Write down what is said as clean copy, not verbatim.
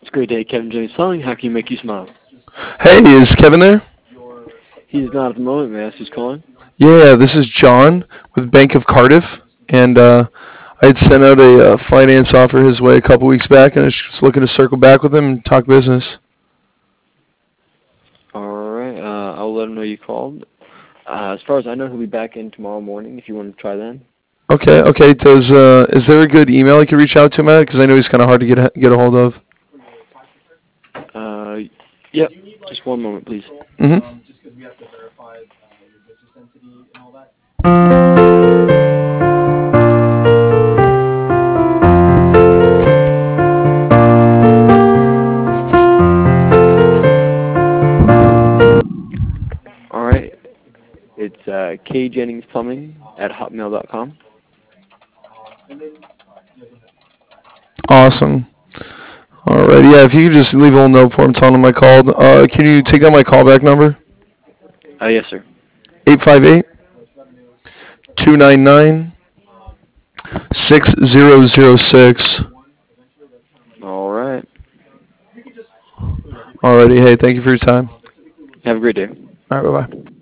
great day, Kevin James Selling. How can you make you smile? Hey, is Kevin there? He is not at the moment. May I ask who's calling? Yeah, this is John with Bank of Cardiff, and I had sent out a finance offer his way a couple weeks back, and I was just looking to circle back with him and talk business. All right. I'll let him know you called. As far as I know, he'll be back in tomorrow morning if you want to try then. Okay, okay. Does is there a good email I could reach out to him at? Because I know he's kind of hard to get a hold of. Uh, yep. Just one moment, please. Mm-hmm. All right. It's kjenningsplumbing at hotmail.com. Awesome. All right. Yeah, if you could just leave a little note for him telling him I called. Can you take down my callback number? Yes, sir. 858-299-6006. All right. Alrighty. Hey, thank you for your time. Have a great day. All right. Bye bye.